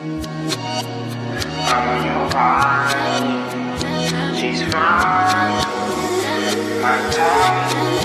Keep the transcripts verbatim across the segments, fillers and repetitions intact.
I'm on your mind. She's fine. My time.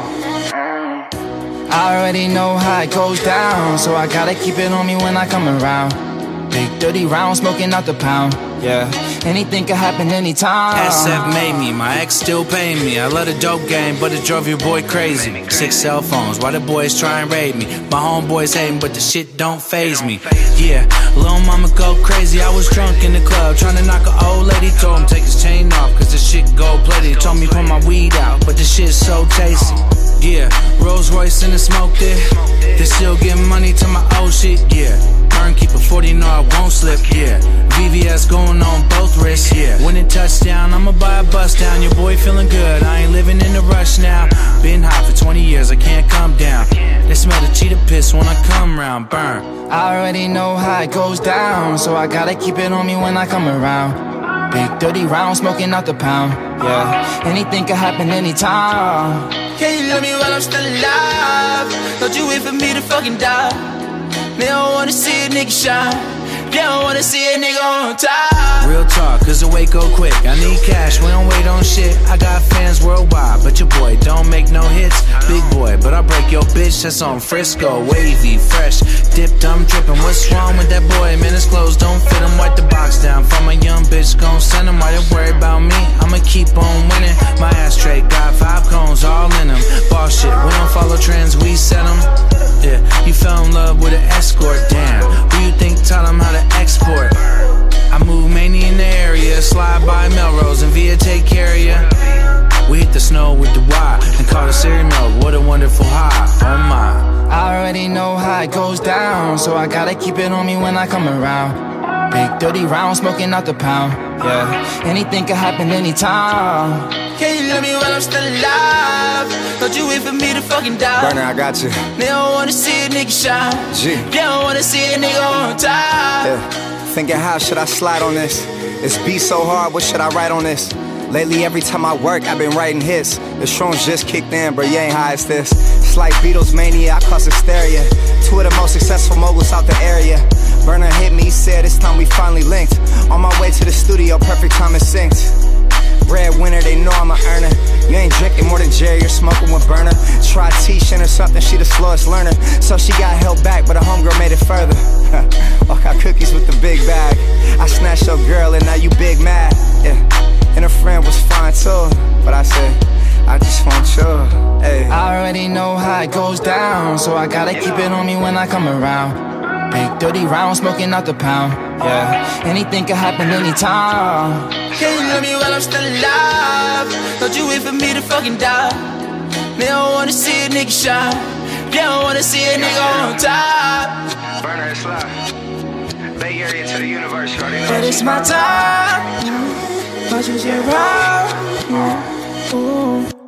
I already know how it goes down, so I gotta keep it on me when I come around. Big dirty round, smoking out the pound. Yeah, anything can happen anytime. S F made me, my ex still paying me. I love the dope game, but it drove your boy crazy. Six cell phones, why the boys try and raid me? My homeboys hating, but the shit don't faze me. Yeah, lil' mama go crazy. I was drunk in the club, trying to knock an old lady. Told him take his chain off, cause the shit gold plated. Told me put my weed out, but the shit's so tasty. Yeah, Rolls Royce and the smoke there. They still getting money to my old shit, yeah. Burn, keep a forty, no I won't slip, yeah. V V S going on both wrists, yeah. When it touchdown, I'ma buy a bust down. Your boy feeling good, I ain't living in the rush now. Been hot for twenty years, I can't come down. They smell the cheetah piss when I come round, burn. I already know how it goes down, so I gotta keep it on me when I come around. Big dirty round, smoking out the pound. Yeah, anything can happen anytime. Can you love me while I'm still alive? Don't you wait for me to fucking die. They don't wanna see a nigga shine. They don't wanna see a nigga on top. Real talk, cause the weight go quick. I need cash, we don't wait on shit. I got fans worldwide, but your boy don't make no hits. Big boy, but I break your bitch, that's on Frisco. Wavy, fresh, dipped, I'm dripping. What's wrong with that boy? Man, his clothes don't fit him. Wipe the box down for my young bitch, gon' send him. Why they worry about me? I'ma keep on winning. My ashtray got five cones all in them. Boss shit, we don't follow trends, we set them. Yeah, you fell in love with an escort, damn. Who you think taught him how to export? I move mainly in the area, slide by Melrose and Via take care of ya. We hit the snow with the Y and call it cereal milk, what a wonderful high, oh my. I already know how it goes down, so I gotta keep it on me when I come around. Big dirty round, smoking out the pound. Yeah, anything can happen anytime. Can you love me while I'm still alive? Don't you wait for me to fucking die. Burner, I got you. They don't wanna see a nigga shine. G. They don't wanna see a nigga on top. Yeah. Thinking how should I slide on this? It's beat so hard, what should I write on this? Lately, every time I work, I've been writing hits. The shrooms just kicked in, bro, you ain't high as this. It's like Beatles mania, I cause hysteria. Two of the most successful moguls out the area. Burner hit me, he said it's time we finally linked. On my way to the studio, perfect time is synced. Breadwinner, they know I'm a earner. You ain't drinking more than Jerry, you're smoking with Burner. Try teaching her something, she the slowest learner. So she got held back, but her homegirl made it further. Walk out cookies with the big bag. I snatched your girl and now you big mad. Yeah, and her friend was fine too, but I said, I just want you, hey. I already know how it goes down, so I gotta keep it on me when I come around. Big dirty round, smoking out the pound. Yeah, anything can happen anytime. Can you love me while I'm still alive? Don't you wait for me to fucking die. They don't wanna see a nigga shine. They don't wanna see a nigga on top. Burner, it's live. Bay Area to the universe, you already know. But it's my time. Watch you get around. Ooh.